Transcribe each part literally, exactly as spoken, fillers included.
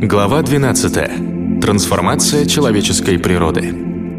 Глава двенадцатая. Трансформация человеческой природы.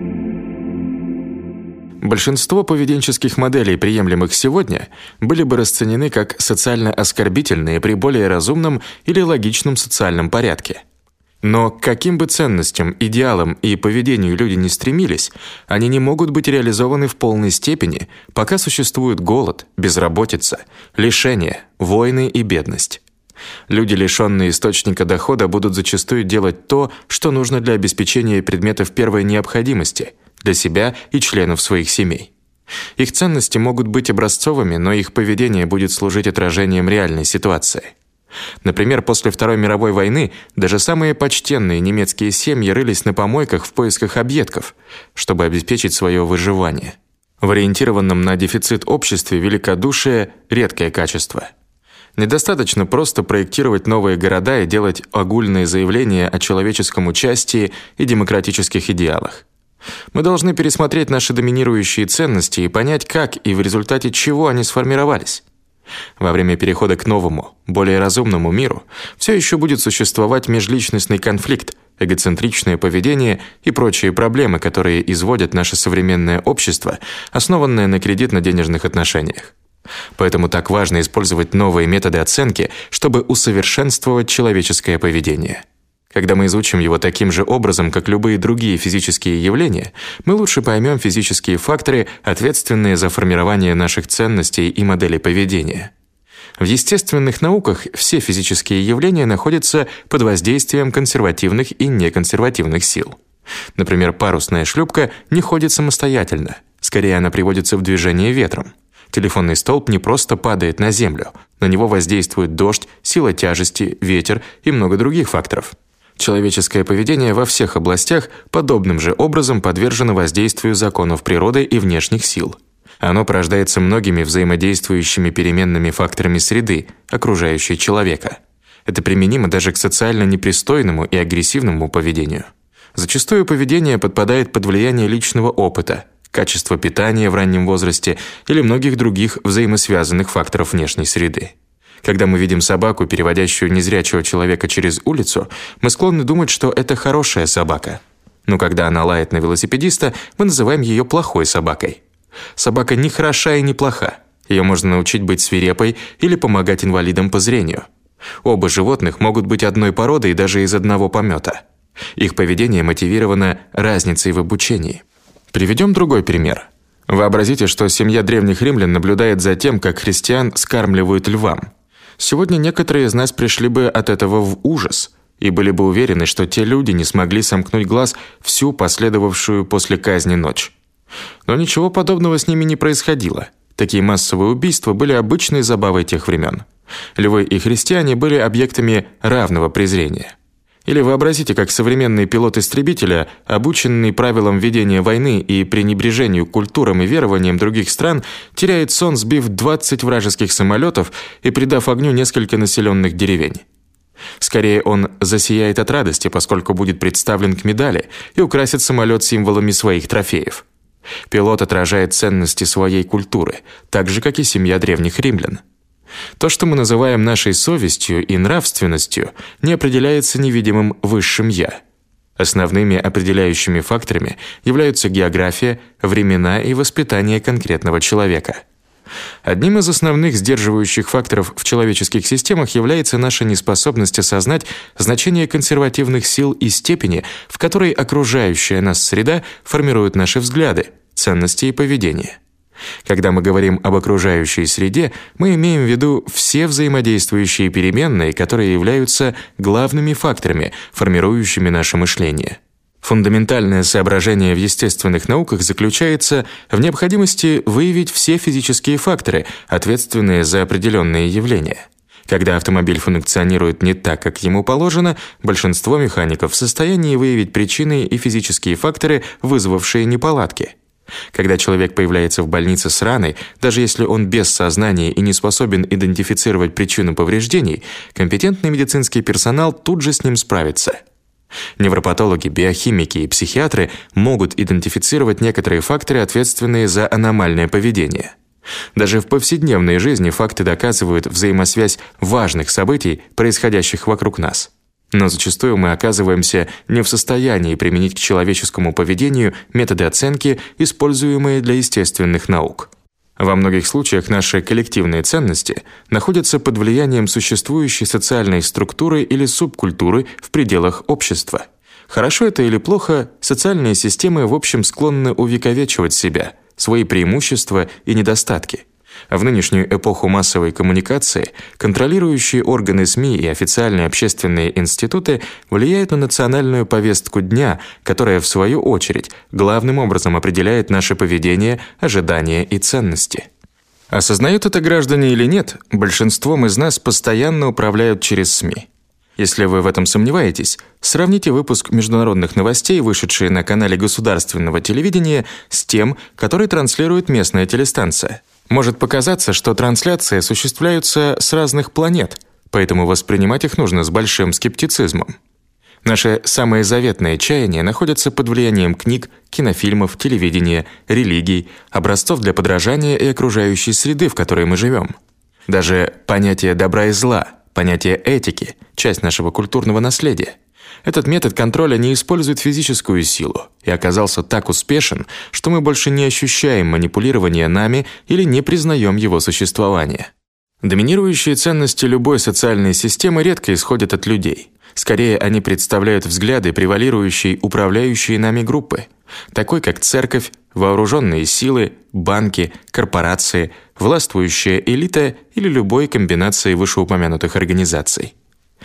Большинство поведенческих моделей, приемлемых сегодня, были бы расценены как социально оскорбительные при более разумном или логичном социальном порядке. Но к каким бы ценностям, идеалам и поведению люди не стремились, они не могут быть реализованы в полной степени, пока существует голод, безработица, лишения, войны и бедность. Люди, лишенные источника дохода, будут зачастую делать то, что нужно для обеспечения предметов первой необходимости для себя и членов своих семей. Их ценности могут быть образцовыми, но их поведение будет служить отражением реальной ситуации. Например, после Второй мировой войны даже самые почтенные немецкие семьи рылись на помойках в поисках объедков, чтобы обеспечить свое выживание. В ориентированном на дефицит обществе великодушие – редкое качество. Недостаточно просто проектировать новые города и делать огульные заявления о человеческом участии и демократических идеалах. Мы должны пересмотреть наши доминирующие ценности и понять, как и в результате чего они сформировались. Во время перехода к новому, более разумному миру все еще будет существовать межличностный конфликт, эгоцентричное поведение и прочие проблемы, которые изводят наше современное общество, основанное на кредитно-денежных отношениях. Поэтому так важно использовать новые методы оценки, чтобы усовершенствовать человеческое поведение. Когда мы изучим его таким же образом, как любые другие физические явления, мы лучше поймем физические факторы, ответственные за формирование наших ценностей и моделей поведения. В естественных науках все физические явления находятся под воздействием консервативных и неконсервативных сил. Например, парусная шлюпка не ходит самостоятельно, скорее она приводится в движение ветром. Телефонный столб не просто падает на землю, на него воздействует дождь, сила тяжести, ветер и много других факторов. Человеческое поведение во всех областях подобным же образом подвержено воздействию законов природы и внешних сил. Оно порождается многими взаимодействующими переменными факторами среды, окружающей человека. Это применимо даже к социально непристойному и агрессивному поведению. Зачастую поведение подпадает под влияние личного опыта, качества питания в раннем возрасте или многих других взаимосвязанных факторов внешней среды. Когда мы видим собаку, переводящую незрячего человека через улицу, мы склонны думать, что это хорошая собака. Но когда она лает на велосипедиста, мы называем ее плохой собакой. Собака не хороша и не плоха. Ее можно научить быть свирепой или помогать инвалидам по зрению. Оба животных могут быть одной породы и даже из одного помета. Их поведение мотивировано разницей в обучении. Приведем другой пример. Вообразите, что семья древних римлян наблюдает за тем, как христиан скармливают львам. Сегодня некоторые из нас пришли бы от этого в ужас и были бы уверены, что те люди не смогли сомкнуть глаз всю последовавшую после казни ночь. Но ничего подобного с ними не происходило. Такие массовые убийства были обычной забавой тех времен. Львы и христиане были объектами равного презрения. Или вообразите, как современный пилот истребителя, обученный правилам ведения войны и пренебрежению культурам и верованиям других стран, теряет сон, сбив двадцать вражеских самолетов и придав огню несколько населенных деревень. Скорее, он засияет от радости, поскольку будет представлен к медали и украсит самолет символами своих трофеев. Пилот отражает ценности своей культуры, так же, как и семья древних римлян. То, что мы называем нашей совестью и нравственностью, не определяется невидимым высшим «я». Основными определяющими факторами являются география, времена и воспитание конкретного человека. Одним из основных сдерживающих факторов в человеческих системах является наша неспособность осознать значение консервативных сил и степени, в которой окружающая нас среда формирует наши взгляды, ценности и поведение. Когда мы говорим об окружающей среде, мы имеем в виду все взаимодействующие переменные, которые являются главными факторами, формирующими наше мышление. Фундаментальное соображение в естественных науках заключается в необходимости выявить все физические факторы, ответственные за определенные явления. Когда автомобиль функционирует не так, как ему положено, большинство механиков в состоянии выявить причины и физические факторы, вызвавшие неполадки. Когда человек появляется в больнице с раной, даже если он без сознания и не способен идентифицировать причину повреждений, компетентный медицинский персонал тут же с ним справится. Невропатологи, биохимики и психиатры могут идентифицировать некоторые факторы, ответственные за аномальное поведение. Даже в повседневной жизни факты доказывают взаимосвязь важных событий, происходящих вокруг нас. Но зачастую мы оказываемся не в состоянии применить к человеческому поведению методы оценки, используемые для естественных наук. Во многих случаях наши коллективные ценности находятся под влиянием существующей социальной структуры или субкультуры в пределах общества. Хорошо это или плохо, социальные системы в общем склонны увековечивать себя, свои преимущества и недостатки. В нынешнюю эпоху массовой коммуникации контролирующие органы СМИ и официальные общественные институты влияют на национальную повестку дня, которая, в свою очередь, главным образом определяет наше поведение, ожидания и ценности. Осознают это граждане или нет, большинством из нас постоянно управляют через СМИ. Если вы в этом сомневаетесь, сравните выпуск международных новостей, вышедший на канале государственного телевидения, с тем, который транслирует местная телестанция. Может показаться, что трансляции осуществляются с разных планет, поэтому воспринимать их нужно с большим скептицизмом. Наши самые заветные чаяния находятся под влиянием книг, кинофильмов, телевидения, религий, образцов для подражания и окружающей среды, в которой мы живем. Даже понятие добра и зла, понятие этики – часть нашего культурного наследия. Этот метод контроля не использует физическую силу и оказался так успешен, что мы больше не ощущаем манипулирования нами или не признаем его существование. Доминирующие ценности любой социальной системы редко исходят от людей. Скорее, они представляют взгляды превалирующей управляющей нами группы, такой как церковь, вооруженные силы, банки, корпорации, властвующая элита или любой комбинации вышеупомянутых организаций.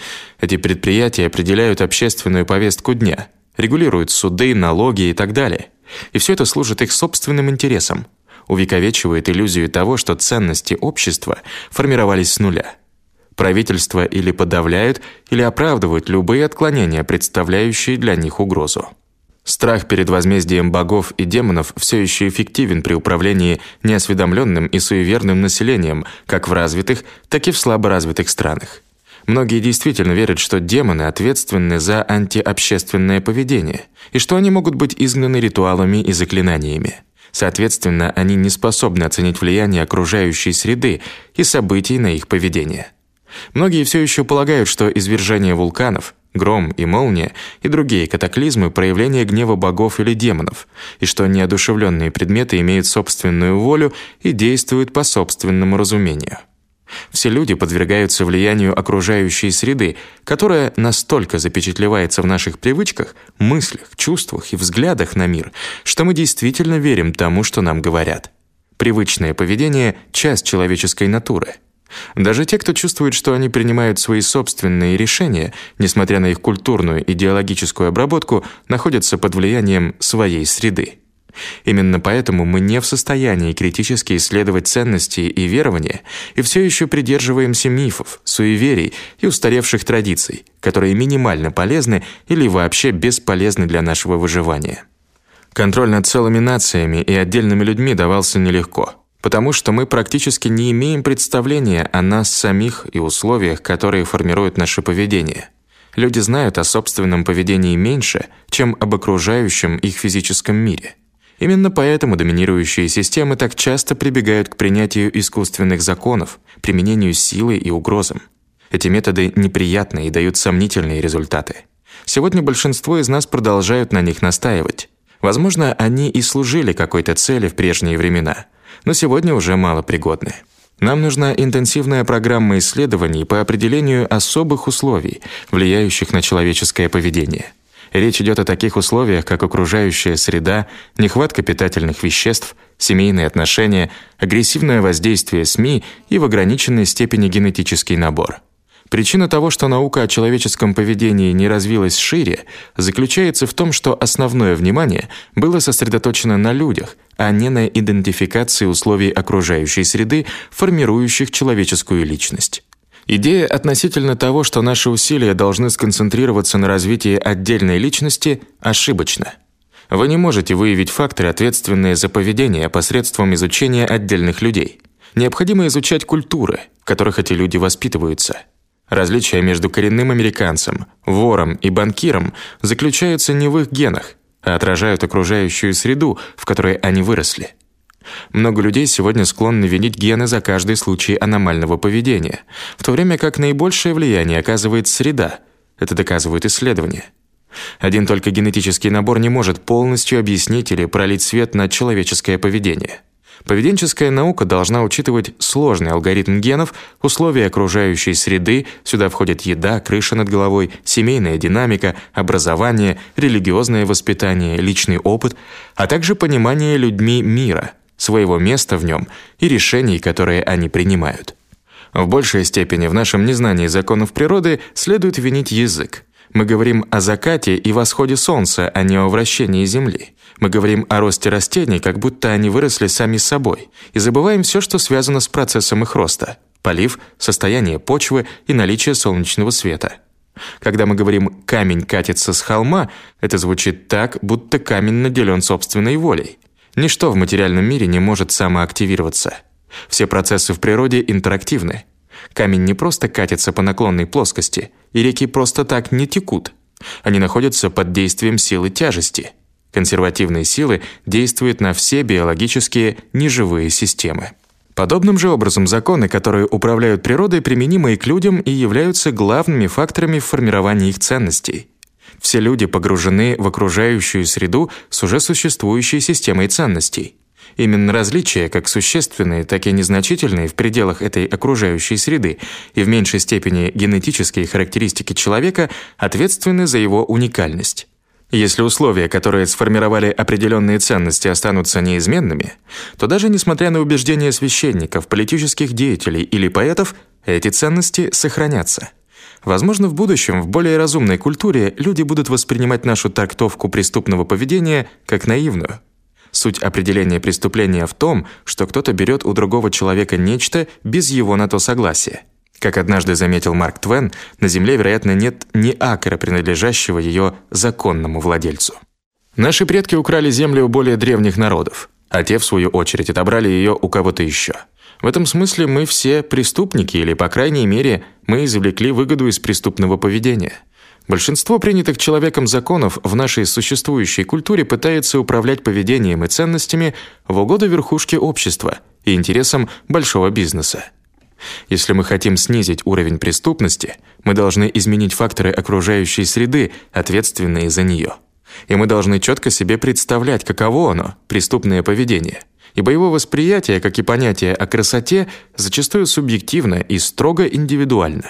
Эти предприятия определяют общественную повестку дня, регулируют суды, налоги и так далее. И все это служит их собственным интересам, увековечивает иллюзию того, что ценности общества формировались с нуля. Правительства или подавляют, или оправдывают любые отклонения, представляющие для них угрозу. Страх перед возмездием богов и демонов все еще эффективен при управлении неосведомленным и суеверным населением как в развитых, так и в слаборазвитых странах. Многие действительно верят, что демоны ответственны за антиобщественное поведение и что они могут быть изгнаны ритуалами и заклинаниями. Соответственно, они не способны оценить влияние окружающей среды и событий на их поведение. Многие все еще полагают, что извержение вулканов, гром и молния и другие катаклизмы – проявление гнева богов или демонов, и что неодушевленные предметы имеют собственную волю и действуют по собственному разумению. Все люди подвергаются влиянию окружающей среды, которая настолько запечатлевается в наших привычках, мыслях, чувствах и взглядах на мир, что мы действительно верим тому, что нам говорят. Привычное поведение – часть человеческой натуры. Даже те, кто чувствует, что они принимают свои собственные решения, несмотря на их культурную идеологическую обработку, находятся под влиянием своей среды. Именно поэтому мы не в состоянии критически исследовать ценности и верования и все еще придерживаемся мифов, суеверий и устаревших традиций, которые минимально полезны или вообще бесполезны для нашего выживания. Контроль над целыми нациями и отдельными людьми давался нелегко, потому что мы практически не имеем представления о нас самих и условиях, которые формируют наше поведение. Люди знают о собственном поведении меньше, чем об окружающем их физическом мире. Именно поэтому доминирующие системы так часто прибегают к принятию искусственных законов, применению силы и угрозам. Эти методы неприятны и дают сомнительные результаты. Сегодня большинство из нас продолжают на них настаивать. Возможно, они и служили какой-то цели в прежние времена, но сегодня уже малопригодны. Нам нужна интенсивная программа исследований по определению особых условий, влияющих на человеческое поведение. Речь идет о таких условиях, как окружающая среда, нехватка питательных веществ, семейные отношения, агрессивное воздействие СМИ и в ограниченной степени генетический набор. Причина того, что наука о человеческом поведении не развилась шире, заключается в том, что основное внимание было сосредоточено на людях, а не на идентификации условий окружающей среды, формирующих человеческую личность. Идея относительно того, что наши усилия должны сконцентрироваться на развитии отдельной личности, ошибочна. Вы не можете выявить факторы, ответственные за поведение, посредством изучения отдельных людей. Необходимо изучать культуры, в которых эти люди воспитываются. Различия между коренным американцем, вором и банкиром заключаются не в их генах, а отражают окружающую среду, в которой они выросли. Много людей сегодня склонны винить гены за каждый случай аномального поведения, в то время как наибольшее влияние оказывает среда, Это доказывают исследования. Один только генетический набор не может полностью объяснить или пролить свет на человеческое поведение. Поведенческая наука должна учитывать сложный алгоритм генов, условия окружающей среды, сюда входят еда, крыша над головой, семейная динамика, образование, религиозное воспитание, личный опыт, а также понимание людьми мира, своего места в нем и решений, которые они принимают. В большей степени в нашем незнании законов природы следует винить язык. Мы говорим о закате и восходе солнца, а не о вращении Земли. Мы говорим о росте растений, как будто они выросли сами собой, и забываем все, что связано с процессом их роста: полив, состояние почвы и наличие солнечного света. Когда мы говорим «камень катится с холма», это звучит так, будто камень наделен собственной волей. Ничто в материальном мире не может самоактивироваться. Все процессы в природе интерактивны. Камень не просто катится по наклонной плоскости, и реки просто так не текут. Они находятся под действием силы тяжести. Консервативные силы действуют на все биологические неживые системы. Подобным же образом законы, которые управляют природой, применимы и к людям и являются главными факторами в формировании их ценностей. Все люди погружены в окружающую среду с уже существующей системой ценностей. Именно различия, как существенные, так и незначительные в пределах этой окружающей среды и в меньшей степени генетические характеристики человека, ответственны за его уникальность. Если условия, которые сформировали определенные ценности, останутся неизменными, то даже несмотря на убеждения священников, политических деятелей или поэтов, эти ценности сохранятся. Возможно, в будущем в более разумной культуре люди будут воспринимать нашу трактовку преступного поведения как наивную. Суть определения преступления в том, что кто-то берет у другого человека нечто без его на то согласия. Как однажды заметил Марк Твен, на Земле, вероятно, нет ни акра, принадлежащего ее законному владельцу. Наши предки украли землю у более древних народов, а те, в свою очередь, отобрали ее у кого-то еще. В этом смысле мы все преступники, или, по крайней мере, мы извлекли выгоду из преступного поведения. Большинство принятых человеком законов в нашей существующей культуре пытается управлять поведением и ценностями в угоду верхушке общества и интересам большого бизнеса. Если мы хотим снизить уровень преступности, мы должны изменить факторы окружающей среды, ответственные за нее. И мы должны четко себе представлять, каково оно, преступное поведение. Ибо его восприятие, как и понятие о красоте, зачастую субъективно и строго индивидуально.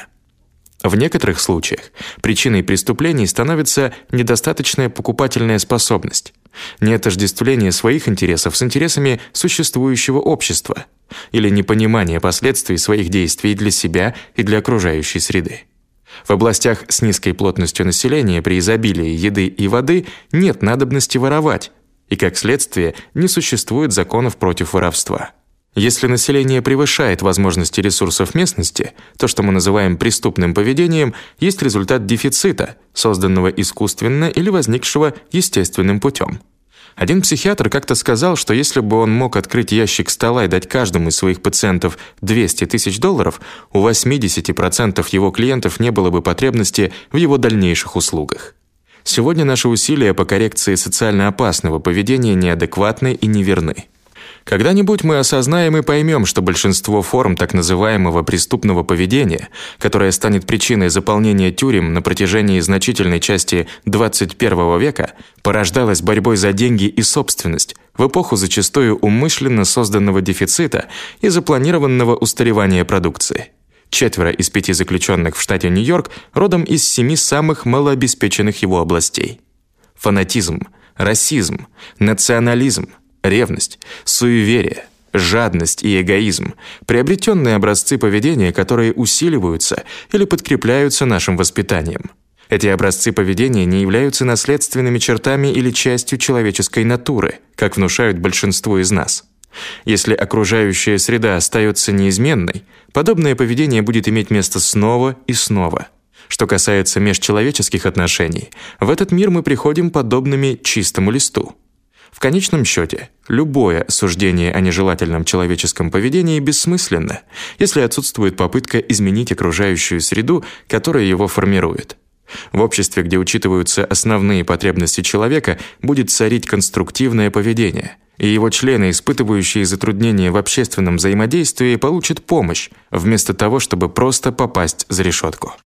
В некоторых случаях причиной преступлений становится недостаточная покупательная способность, неотождествление своих интересов с интересами существующего общества или непонимание последствий своих действий для себя и для окружающей среды. В областях с низкой плотностью населения при изобилии еды и воды нет надобности воровать, и, как следствие, не существует законов против воровства. Если население превышает возможности ресурсов местности, то, что мы называем преступным поведением, есть результат дефицита, созданного искусственно или возникшего естественным путем. Один психиатр как-то сказал, что если бы он мог открыть ящик стола и дать каждому из своих пациентов двести тысяч долларов, у восемьдесят процентов его клиентов не было бы потребности в его дальнейших услугах. Сегодня наши усилия по коррекции социально опасного поведения неадекватны и неверны. Когда-нибудь мы осознаем и поймем, что большинство форм так называемого преступного поведения, которое станет причиной заполнения тюрем на протяжении значительной части двадцать первого века, порождалось борьбой за деньги и собственность в эпоху зачастую умышленно созданного дефицита и запланированного устаревания продукции. Четверо из пяти заключенных в штате Нью-Йорк родом из семи самых малообеспеченных его областей. Фанатизм, расизм, национализм, ревность, суеверие, жадность и эгоизм – приобретенные образцы поведения, которые усиливаются или подкрепляются нашим воспитанием. Эти образцы поведения не являются наследственными чертами или частью человеческой натуры, как внушают большинству из нас. Если окружающая среда остается неизменной, подобное поведение будет иметь место снова и снова. Что касается межчеловеческих отношений, в этот мир мы приходим подобными чистому листу. В конечном счете, любое суждение о нежелательном человеческом поведении бессмысленно, если отсутствует попытка изменить окружающую среду, которая его формирует. В обществе, где учитываются основные потребности человека, будет царить конструктивное поведение, и его члены, испытывающие затруднения в общественном взаимодействии, получат помощь, вместо того, чтобы просто попасть за решетку.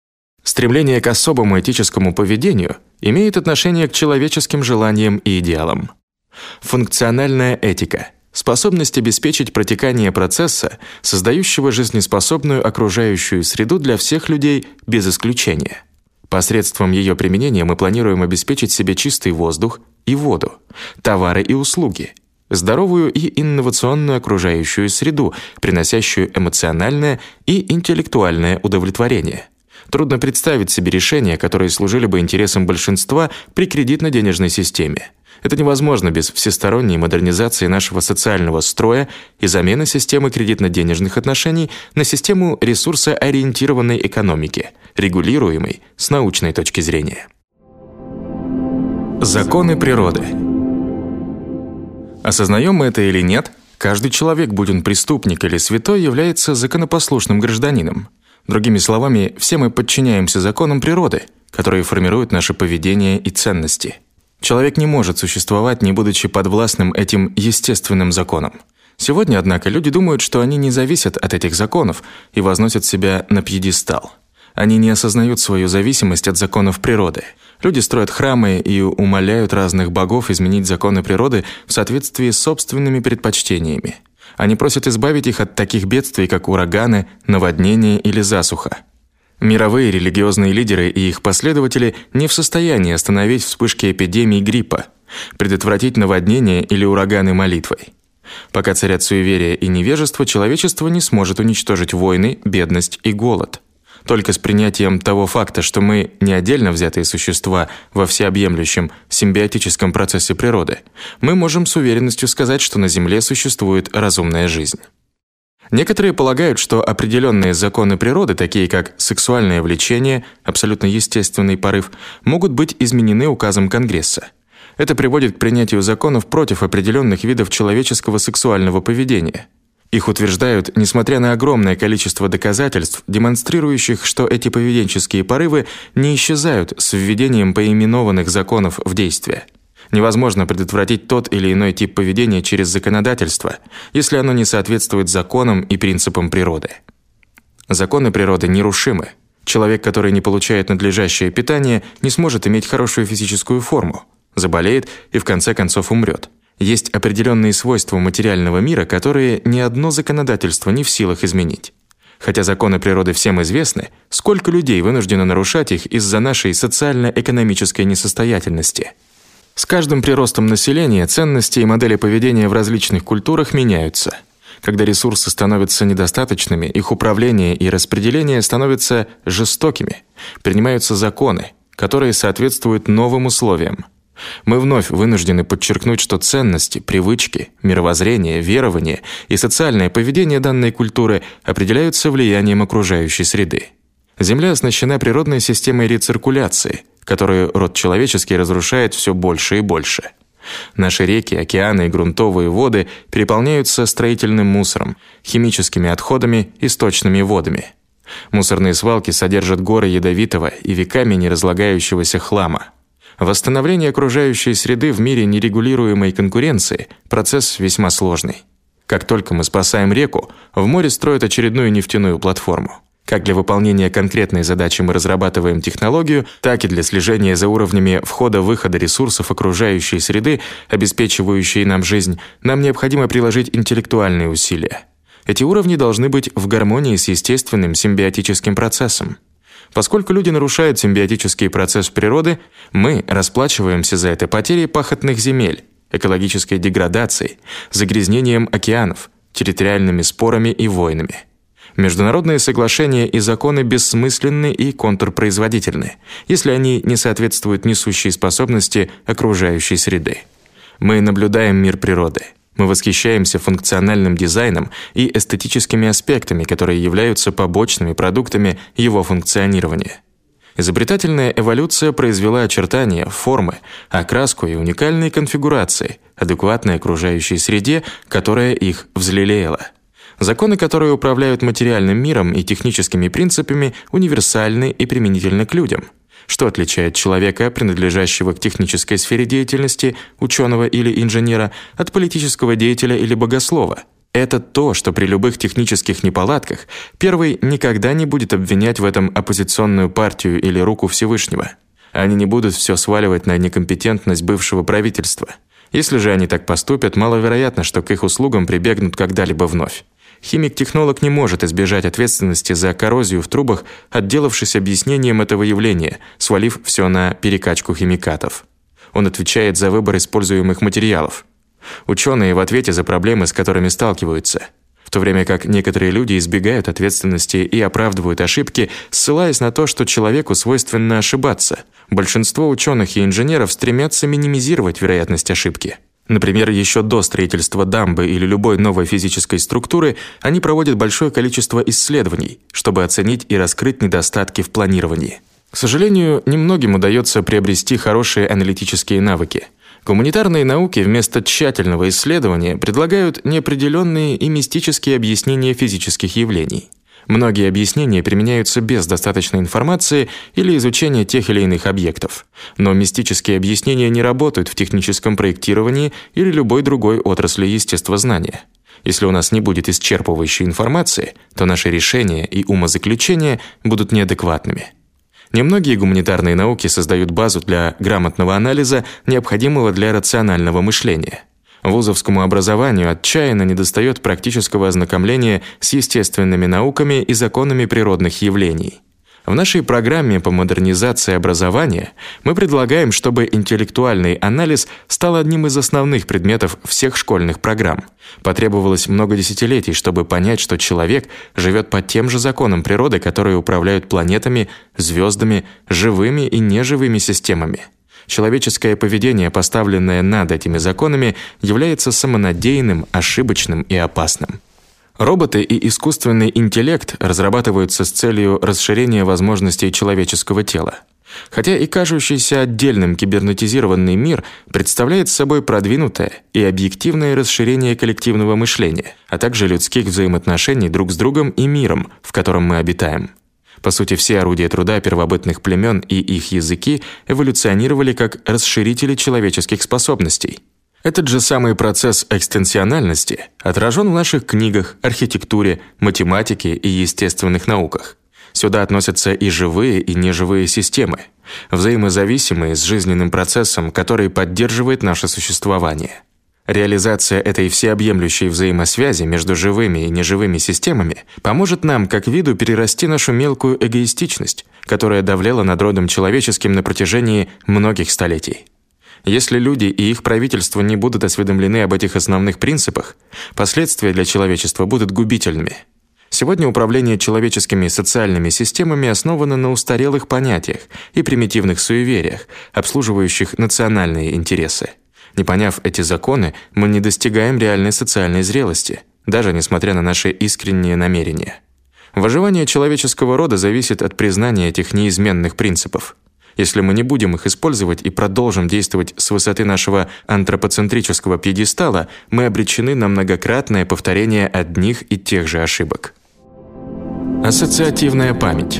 Стремление к особому этическому поведению имеет отношение к человеческим желаниям и идеалам. Функциональная этика – способность обеспечить протекание процесса, создающего жизнеспособную окружающую среду для всех людей без исключения. Посредством ее применения мы планируем обеспечить себе чистый воздух и воду, товары и услуги, здоровую и инновационную окружающую среду, приносящую эмоциональное и интеллектуальное удовлетворение. Трудно представить себе решения, которые служили бы интересам большинства при кредитно-денежной системе. Это невозможно без всесторонней модернизации нашего социального строя и замены системы кредитно-денежных отношений на систему ресурсоориентированной экономики, регулируемой с научной точки зрения. Законы природы. Осознаем мы это или нет, каждый человек, будь он преступник или святой, является законопослушным гражданином. Другими словами, все мы подчиняемся законам природы, которые формируют наше поведение и ценности. Человек не может существовать, не будучи подвластным этим естественным законам. Сегодня, однако, люди думают, что они не зависят от этих законов и возносят себя на пьедестал. Они не осознают свою зависимость от законов природы. Люди строят храмы и умоляют разных богов изменить законы природы в соответствии с собственными предпочтениями. Они просят избавить их от таких бедствий, как ураганы, наводнения или засуха. Мировые религиозные лидеры и их последователи не в состоянии остановить вспышки эпидемий гриппа, предотвратить наводнения или ураганы молитвой. Пока царят суеверие и невежество, человечество не сможет уничтожить войны, бедность и голод. Только с принятием того факта, что мы не отдельно взятые существа во всеобъемлющем симбиотическом процессе природы, мы можем с уверенностью сказать, что на Земле существует разумная жизнь. Некоторые полагают, что определенные законы природы, такие как сексуальное влечение, абсолютно естественный порыв, могут быть изменены указом Конгресса. Это приводит к принятию законов против определенных видов человеческого сексуального поведения. Их утверждают, несмотря на огромное количество доказательств, демонстрирующих, что эти поведенческие порывы не исчезают с введением поименованных законов в действие. Невозможно предотвратить тот или иной тип поведения через законодательство, если оно не соответствует законам и принципам природы. Законы природы нерушимы. Человек, который не получает надлежащее питание, не сможет иметь хорошую физическую форму, заболеет и в конце концов умрет. Есть определенные свойства материального мира, которые ни одно законодательство не в силах изменить. Хотя законы природы всем известны, сколько людей вынуждено нарушать их из-за нашей социально-экономической несостоятельности. С каждым приростом населения ценности и модели поведения в различных культурах меняются. Когда ресурсы становятся недостаточными, их управление и распределение становятся жестокими, принимаются законы, которые соответствуют новым условиям. Мы вновь вынуждены подчеркнуть, что ценности, привычки, мировоззрение, верования и социальное поведение данной культуры определяются влиянием окружающей среды. Земля оснащена природной системой рециркуляции, которую род человеческий разрушает все больше и больше. Наши реки, океаны и грунтовые воды переполняются строительным мусором, химическими отходами и сточными водами. Мусорные свалки содержат горы ядовитого и веками не разлагающегося хлама. Восстановление окружающей среды в мире нерегулируемой конкуренции – процесс весьма сложный. Как только мы спасаем реку, в море строят очередную нефтяную платформу. Как для выполнения конкретной задачи мы разрабатываем технологию, так и для слежения за уровнями входа-выхода ресурсов окружающей среды, обеспечивающей нам жизнь, нам необходимо приложить интеллектуальные усилия. Эти уровни должны быть в гармонии с естественным симбиотическим процессом. Поскольку люди нарушают симбиотический процесс природы, мы расплачиваемся за это потерей пахотных земель, экологической деградацией, загрязнением океанов, территориальными спорами и войнами. Международные соглашения и законы бессмысленны и контрпроизводительны, если они не соответствуют несущей способности окружающей среды. Мы наблюдаем мир природы. Мы восхищаемся функциональным дизайном и эстетическими аспектами, которые являются побочными продуктами его функционирования. Изобретательная эволюция произвела очертания, формы, окраску и уникальные конфигурации, адекватные окружающей среде, которая их взлелеяла. Законы, которые управляют материальным миром и техническими принципами, универсальны и применительны к людям. Что отличает человека, принадлежащего к технической сфере деятельности, ученого или инженера, от политического деятеля или богослова? Это то, что при любых технических неполадках первый никогда не будет обвинять в этом оппозиционную партию или руку Всевышнего. Они не будут все сваливать на некомпетентность бывшего правительства. Если же они так поступят, маловероятно, что к их услугам прибегнут когда-либо вновь. Химик-технолог не может избежать ответственности за коррозию в трубах, отделавшись объяснением этого явления, свалив все на перекачку химикатов. Он отвечает за выбор используемых материалов. Ученые в ответе за проблемы, с которыми сталкиваются. В то время как некоторые люди избегают ответственности и оправдывают ошибки, ссылаясь на то, что человеку свойственно ошибаться. Большинство ученых и инженеров стремятся минимизировать вероятность ошибки. Например, еще до строительства дамбы или любой новой физической структуры они проводят большое количество исследований, чтобы оценить и раскрыть недостатки в планировании. К сожалению, немногим удается приобрести хорошие аналитические навыки. Гуманитарные науки вместо тщательного исследования предлагают неопределенные и мистические объяснения физических явлений. Многие объяснения применяются без достаточной информации или изучения тех или иных объектов. Но мистические объяснения не работают в техническом проектировании или любой другой отрасли естествознания. Если у нас не будет исчерпывающей информации, то наши решения и умозаключения будут неадекватными. Немногие гуманитарные науки создают базу для грамотного анализа, необходимого для рационального мышления. Вузовскому образованию отчаянно недостает практического ознакомления с естественными науками и законами природных явлений. В нашей программе по модернизации образования мы предлагаем, чтобы интеллектуальный анализ стал одним из основных предметов всех школьных программ. Потребовалось много десятилетий, чтобы понять, что человек живет по тем же законам природы, которые управляют планетами, звездами, живыми и неживыми системами. Человеческое поведение, поставленное над этими законами, является самонадеянным, ошибочным и опасным. Роботы и искусственный интеллект разрабатываются с целью расширения возможностей человеческого тела. Хотя и кажущийся отдельным кибернетизированный мир представляет собой продвинутое и объективное расширение коллективного мышления, а также людских взаимоотношений друг с другом и миром, в котором мы обитаем. По сути, все орудия труда первобытных племен и их языки эволюционировали как расширители человеческих способностей. Этот же самый процесс экстенсиональности отражен в наших книгах, архитектуре, математике и естественных науках. Сюда относятся и живые, и неживые системы, взаимозависимые с жизненным процессом, который поддерживает наше существование. Реализация этой всеобъемлющей взаимосвязи между живыми и неживыми системами поможет нам, как виду, перерасти нашу мелкую эгоистичность, которая давлела над родом человеческим на протяжении многих столетий. Если люди и их правительства не будут осведомлены об этих основных принципах, последствия для человечества будут губительными. Сегодня управление человеческими социальными системами основано на устарелых понятиях и примитивных суевериях, обслуживающих национальные интересы. Не поняв эти законы, мы не достигаем реальной социальной зрелости, даже несмотря на наши искренние намерения. Выживание человеческого рода зависит от признания этих неизменных принципов. Если мы не будем их использовать и продолжим действовать с высоты нашего антропоцентрического пьедестала, мы обречены на многократное повторение одних и тех же ошибок. Ассоциативная память.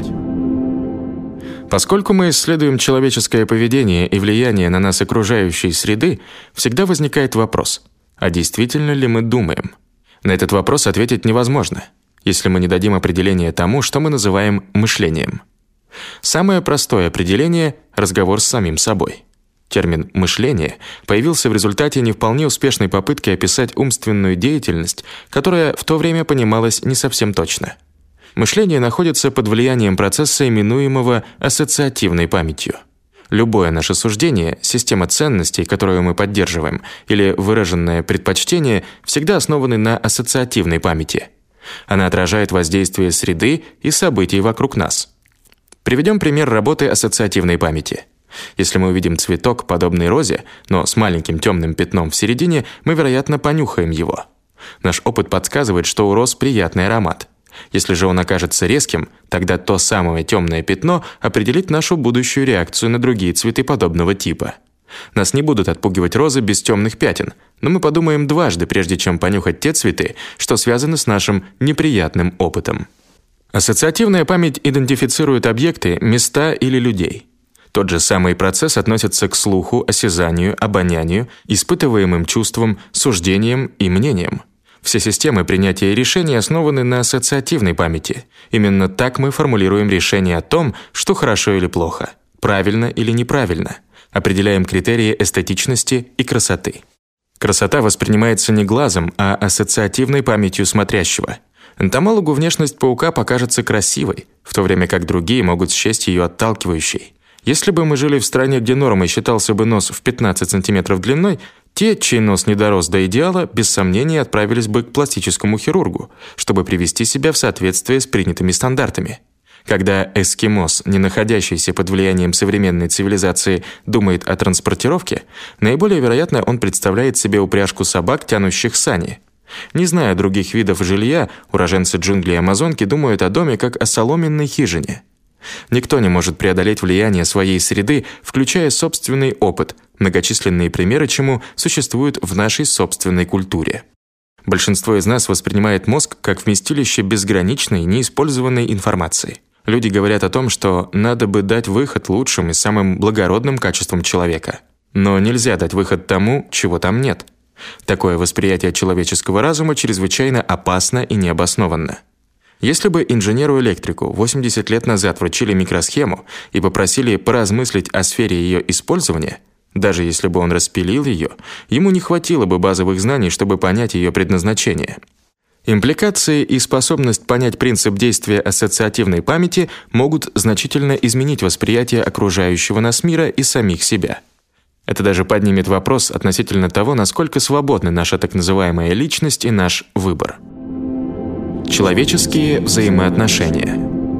Поскольку мы исследуем человеческое поведение и влияние на нас окружающей среды, всегда возникает вопрос: а действительно ли мы думаем? На этот вопрос ответить невозможно, если мы не дадим определения тому, что мы называем мышлением. Самое простое определение – разговор с самим собой. Термин «мышление» появился в результате не вполне успешной попытки описать умственную деятельность, которая в то время понималась не совсем точно. Мышление находится под влиянием процесса, именуемого ассоциативной памятью. Любое наше суждение, система ценностей, которую мы поддерживаем, или выраженное предпочтение всегда основаны на ассоциативной памяти. Она отражает воздействие среды и событий вокруг нас. Приведем пример работы ассоциативной памяти. Если мы увидим цветок, подобный розе, но с маленьким темным пятном в середине, мы, вероятно, понюхаем его. Наш опыт подсказывает, что у роз приятный аромат. Если же он окажется резким, тогда то самое темное пятно определит нашу будущую реакцию на другие цветы подобного типа. Нас не будут отпугивать розы без темных пятен, но мы подумаем дважды, прежде чем понюхать те цветы, что связаны с нашим неприятным опытом. Ассоциативная память идентифицирует объекты, места или людей. Тот же самый процесс относится к слуху, осязанию, обонянию, испытываемым чувствам, суждениям и мнениям. Все системы принятия решений основаны на ассоциативной памяти. Именно так мы формулируем решение о том, что хорошо или плохо, правильно или неправильно. Определяем критерии эстетичности и красоты. Красота воспринимается не глазом, а ассоциативной памятью смотрящего. Энтомологу внешность паука покажется красивой, в то время как другие могут счесть ее отталкивающей. Если бы мы жили в стране, где нормой считался бы нос в пятнадцать сантиметров длиной, те, чей нос не дорос до идеала, без сомнения отправились бы к пластическому хирургу, чтобы привести себя в соответствие с принятыми стандартами. Когда эскимос, не находящийся под влиянием современной цивилизации, думает о транспортировке, наиболее вероятно он представляет себе упряжку собак, тянущих сани. Не зная других видов жилья, уроженцы джунглей Амазонки думают о доме как о соломенной хижине. Никто не может преодолеть влияние своей среды, включая собственный опыт, многочисленные примеры чему существуют в нашей собственной культуре. Большинство из нас воспринимает мозг как вместилище безграничной, неиспользованной информации. Люди говорят о том, что надо бы дать выход лучшим и самым благородным качествам человека. Но нельзя дать выход тому, чего там нет. Такое восприятие человеческого разума чрезвычайно опасно и необоснованно. Если бы инженеру-электрику восемьдесят лет назад вручили микросхему и попросили поразмыслить о сфере ее использования, даже если бы он распилил ее, ему не хватило бы базовых знаний, чтобы понять ее предназначение. Импликации и способность понять принцип действия ассоциативной памяти могут значительно изменить восприятие окружающего нас мира и самих себя. Это даже поднимет вопрос относительно того, насколько свободны наша так называемая личность и наш выбор. Человеческие взаимоотношения.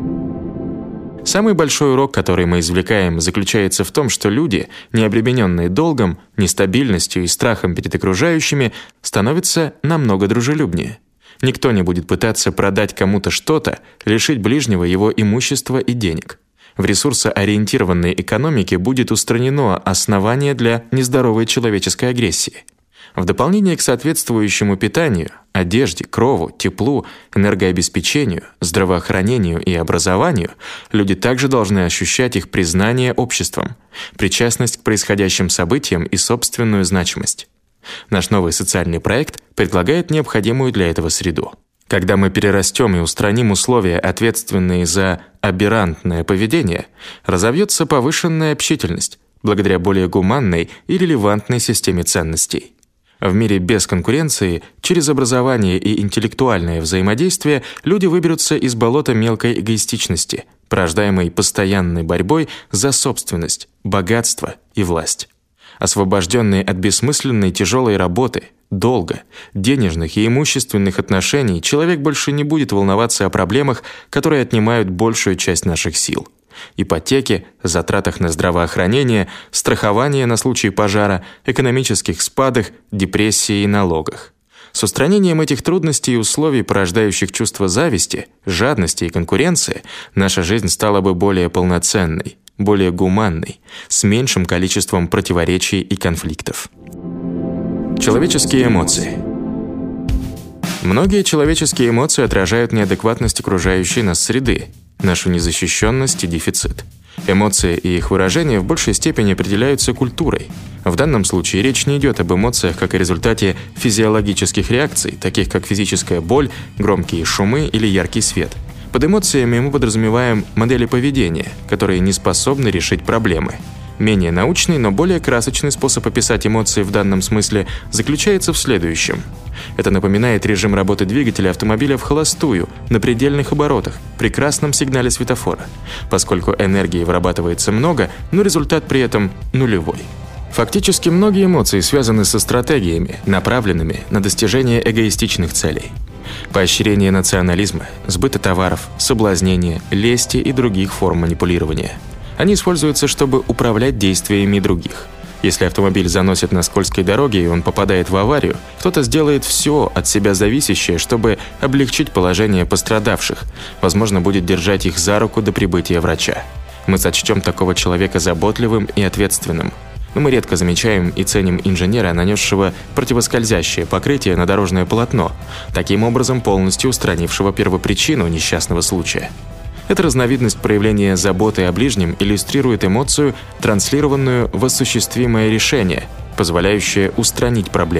Самый большой урок, который мы извлекаем, заключается в том, что люди, не обремененные долгом, нестабильностью и страхом перед окружающими, становятся намного дружелюбнее. Никто не будет пытаться продать кому-то что-то, лишить ближнего его имущества и денег. В ресурсоориентированной экономике будет устранено основание для нездоровой человеческой агрессии. В дополнение к соответствующему питанию, одежде, крову, теплу, энергообеспечению, здравоохранению и образованию, люди также должны ощущать их признание обществом, причастность к происходящим событиям и собственную значимость. Наш новый социальный проект предлагает необходимую для этого среду. Когда мы перерастем и устраним условия, ответственные за аберрантное поведение, разовьется повышенная общительность, благодаря более гуманной и релевантной системе ценностей. В мире без конкуренции, через образование и интеллектуальное взаимодействие люди выберутся из болота мелкой эгоистичности, порождаемой постоянной борьбой за собственность, богатство и власть. Освобожденные от бессмысленной тяжелой работы, долга, денежных и имущественных отношений, человек больше не будет волноваться о проблемах, которые отнимают большую часть наших сил. Ипотеке, затратах на здравоохранение, страхование на случай пожара, экономических спадах, депрессии и налогах. С устранением этих трудностей и условий, порождающих чувство зависти, жадности и конкуренции, наша жизнь стала бы более полноценной, более гуманной, с меньшим количеством противоречий и конфликтов. Человеческие эмоции. Многие человеческие эмоции отражают неадекватность окружающей нас среды, нашу незащищенность и дефицит. Эмоции и их выражения в большей степени определяются культурой. В данном случае речь не идет об эмоциях как о результате физиологических реакций, таких как физическая боль, громкие шумы или яркий свет. Под эмоциями мы подразумеваем модели поведения, которые не способны решить проблемы. Менее научный, но более красочный способ описать эмоции в данном смысле заключается в следующем. Это напоминает режим работы двигателя автомобиля в холостую, на предельных оборотах, при красном сигнале светофора, поскольку энергии вырабатывается много, но результат при этом нулевой. Фактически многие эмоции связаны со стратегиями, направленными на достижение эгоистичных целей. Поощрение национализма, сбыта товаров, соблазнения, лести и других форм манипулирования. Они используются, чтобы управлять действиями других. Если автомобиль заносит на скользкой дороге и он попадает в аварию, кто-то сделает все от себя зависящее, чтобы облегчить положение пострадавших, возможно, будет держать их за руку до прибытия врача. Мы сочтем такого человека заботливым и ответственным. Но мы редко замечаем и ценим инженера, нанесшего противоскользящее покрытие на дорожное полотно, таким образом полностью устранившего первопричину несчастного случая. Эта разновидность проявления заботы о ближнем иллюстрирует эмоцию, транслированную в осуществимое решение, позволяющее устранить проблему,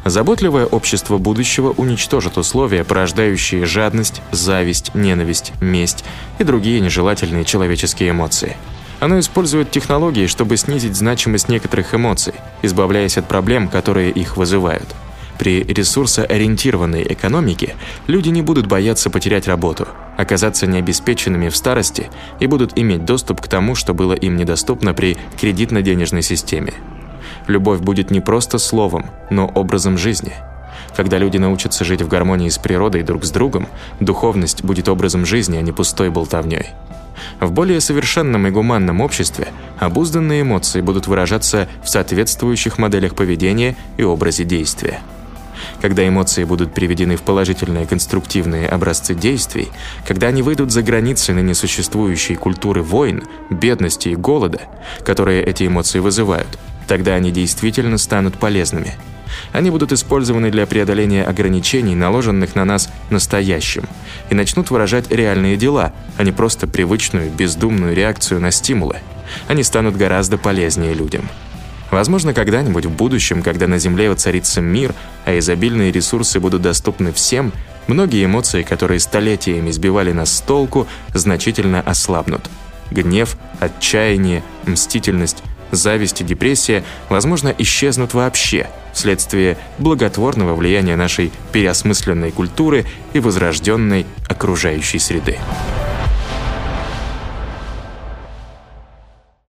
Заботливое общество будущего уничтожит условия, порождающие жадность, зависть, ненависть, месть и другие нежелательные человеческие эмоции. Оно использует технологии, чтобы снизить значимость некоторых эмоций, избавляясь от проблем, которые их вызывают. При ресурсоориентированной экономике люди не будут бояться потерять работу, оказаться необеспеченными в старости и будут иметь доступ к тому, что было им недоступно при кредитно-денежной системе. Любовь будет не просто словом, но образом жизни. Когда люди научатся жить в гармонии с природой друг с другом, духовность будет образом жизни, а не пустой болтовней. В более совершенном и гуманном обществе обузданные эмоции будут выражаться в соответствующих моделях поведения и образе действия. Когда эмоции будут приведены в положительные конструктивные образцы действий, когда они выйдут за границы ныне существующей культуры войн, бедности и голода, которые эти эмоции вызывают, тогда они действительно станут полезными. Они будут использованы для преодоления ограничений, наложенных на нас настоящим, и начнут выражать реальные дела, а не просто привычную, бездумную реакцию на стимулы. Они станут гораздо полезнее людям. Возможно, когда-нибудь в будущем, когда на Земле воцарится мир, а изобильные ресурсы будут доступны всем, многие эмоции, которые столетиями сбивали нас с толку, значительно ослабнут. Гнев, отчаяние, мстительность, зависть и депрессия, возможно, исчезнут вообще вследствие благотворного влияния нашей переосмысленной культуры и возрожденной окружающей среды.